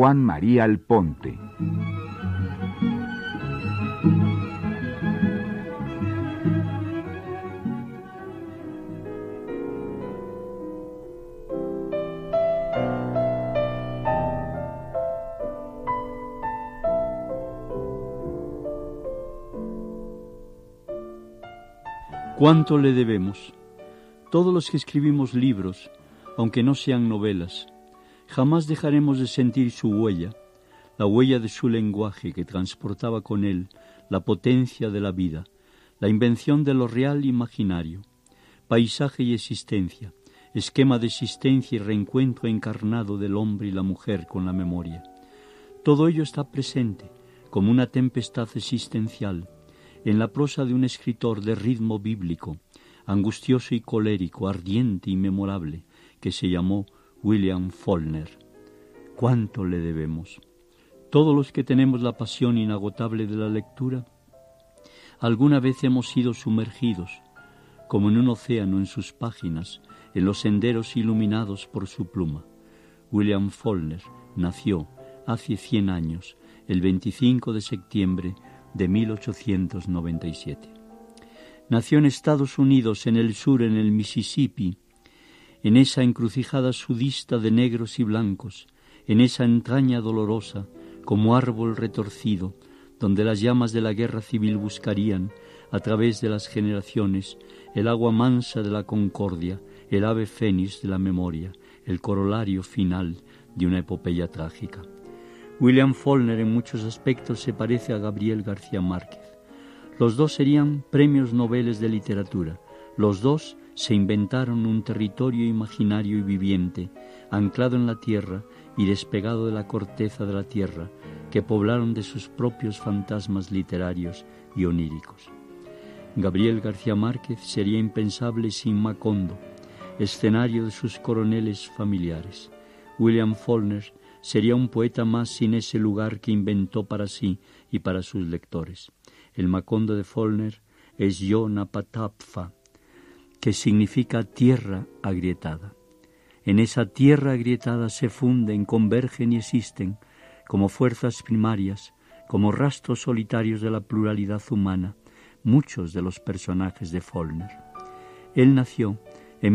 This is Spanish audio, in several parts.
Juan María Alponte. ¿Cuánto le debemos? Todos los que escribimos libros, aunque no sean novelas, jamás dejaremos de sentir su huella, la huella de su lenguaje que transportaba con él la potencia de la vida, la invención de lo real e imaginario, paisaje y existencia, esquema de existencia y reencuentro encarnado del hombre y la mujer con la memoria. Todo ello está presente como una tempestad existencial en la prosa de un escritor de ritmo bíblico, angustioso y colérico, ardiente y memorable, que se llamó William Faulkner. ¿Cuánto le debemos? Todos los que tenemos la pasión inagotable de la lectura, alguna vez hemos sido sumergidos, como en un océano en sus páginas, en los senderos iluminados por su pluma. William Faulkner nació hace 100 años, el 25 de septiembre de 1897. Nació en Estados Unidos, en el sur, en el Mississippi, en esa encrucijada sudista de negros y blancos, en esa entraña dolorosa, como árbol retorcido, donde las llamas de la guerra civil buscarían, a través de las generaciones, el agua mansa de la concordia, el ave fénix de la memoria, el corolario final de una epopeya trágica. William Faulkner en muchos aspectos se parece a Gabriel García Márquez. Los dos serían premios Nobel de literatura. Los dos se inventaron un territorio imaginario y viviente, anclado en la tierra y despegado de la corteza de la tierra, que poblaron de sus propios fantasmas literarios y oníricos. Gabriel García Márquez sería impensable sin Macondo, escenario de sus coroneles familiares. William Faulkner sería un poeta más sin ese lugar que inventó para sí y para sus lectores. El Macondo de Faulkner es Yonapatapfa, que significa tierra agrietada. En esa tierra agrietada se funden, convergen y existen, como fuerzas primarias, como rastros solitarios de la pluralidad humana, muchos de los personajes de Faulkner. Él nació en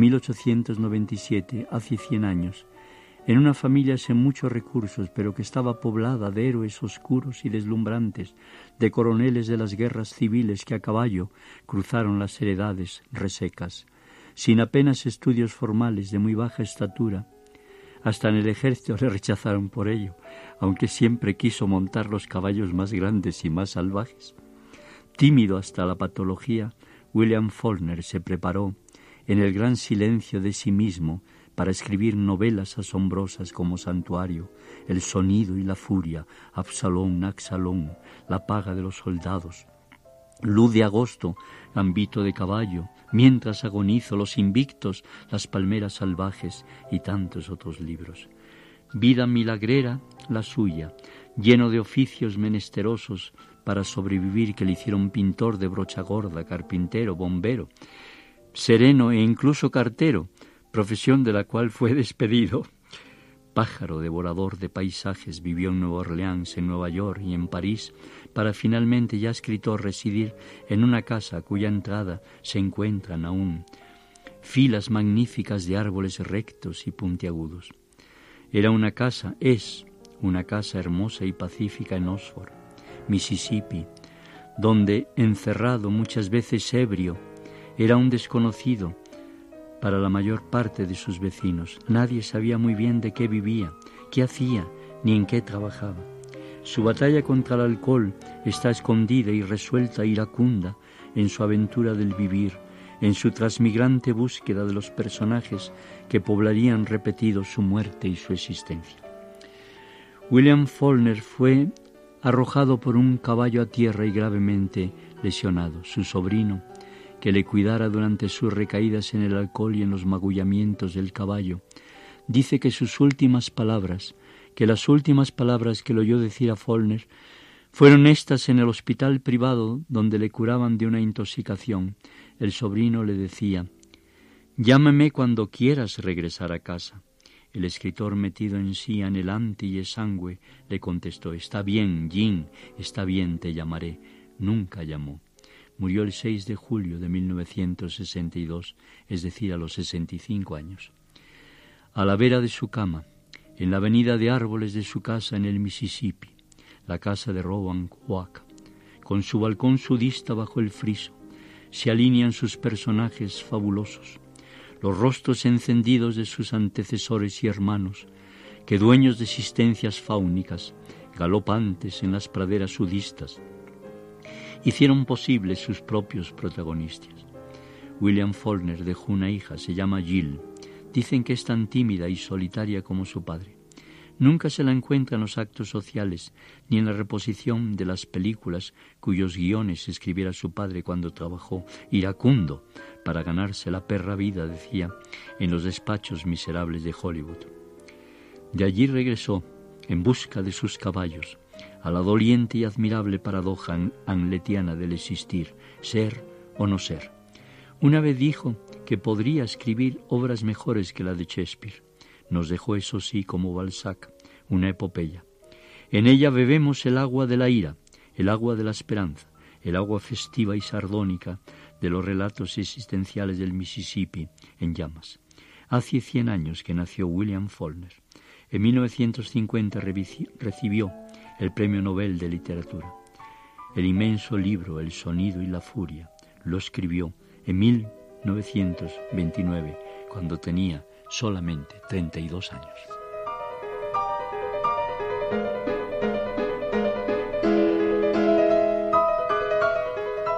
1897, hace 100 años, en una familia sin muchos recursos, pero que estaba poblada de héroes oscuros y deslumbrantes, de coroneles de las guerras civiles que a caballo cruzaron las heredades resecas, sin apenas estudios formales, de muy baja estatura. Hasta en el ejército le rechazaron por ello, aunque siempre quiso montar los caballos más grandes y más salvajes. Tímido hasta la patología, William Faulkner se preparó en el gran silencio de sí mismo para escribir novelas asombrosas como Santuario, El sonido y la furia, Absalón, Axalón, La paga de los soldados, Luz de agosto, Gambito de caballo, Mientras agonizo, Los invictos, Las palmeras salvajes y tantos otros libros. Vida milagrera la suya, lleno de oficios menesterosos para sobrevivir que le hicieron pintor de brocha gorda, carpintero, bombero, sereno e incluso cartero, profesión de la cual fue despedido. Pájaro devorador de paisajes, vivió en Nueva Orleans, en Nueva York y en París, para finalmente, ya escritor, residir en una casa cuya entrada se encuentran aún filas magníficas de árboles rectos y puntiagudos. Era una casa, es una casa hermosa y pacífica en Oxford, Mississippi, donde, encerrado, muchas veces ebrio, era un desconocido para la mayor parte de sus vecinos. Nadie sabía muy bien de qué vivía, qué hacía, ni en qué trabajaba. Su batalla contra el alcohol está escondida y resuelta, iracunda, en su aventura del vivir, en su transmigrante búsqueda de los personajes que poblarían repetidos su muerte y su existencia. William Faulkner fue arrojado por un caballo a tierra y gravemente lesionado. Su sobrino, que le cuidara durante sus recaídas en el alcohol y en los magullamientos del caballo, dice que las últimas palabras que le oyó decir a Faulkner fueron estas en el hospital privado donde le curaban de una intoxicación. El sobrino le decía: «Llámame cuando quieras regresar a casa». El escritor, metido en sí, anhelante y exangüe, le contestó: «Está bien, Jim, está bien, te llamaré». Nunca llamó. Murió el 6 de julio de 1962, es decir, a los 65 años. A la vera de su cama, en la avenida de árboles de su casa en el Mississippi, la casa de Rowan Walk, con su balcón sudista bajo el friso, se alinean sus personajes fabulosos, los rostros encendidos de sus antecesores y hermanos, que dueños de existencias fáunicas, galopantes en las praderas sudistas, hicieron posibles sus propios protagonistas. William Faulkner dejó una hija, se llama Jill. Dicen que es tan tímida y solitaria como su padre. Nunca se la encuentra en los actos sociales, ni en la reposición de las películas cuyos guiones escribiera su padre cuando trabajó iracundo para ganarse la perra vida, decía, en los despachos miserables de Hollywood. De allí regresó, en busca de sus caballos, a la doliente y admirable paradoja hamletiana del existir, ser o no ser. Una vez dijo que podría escribir obras mejores que la de Shakespeare. Nos dejó, eso sí, como Balzac, una epopeya. En ella bebemos el agua de la ira, el agua de la esperanza, el agua festiva y sardónica de los relatos existenciales del Mississippi en llamas. Hace 100 años que nació William Faulkner. En 1950 recibió el Premio Nobel de Literatura. El inmenso libro El sonido y la furia lo escribió en 1929, cuando tenía solamente 32 años.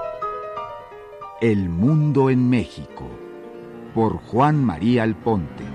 El mundo en México, por Juan María Alponte.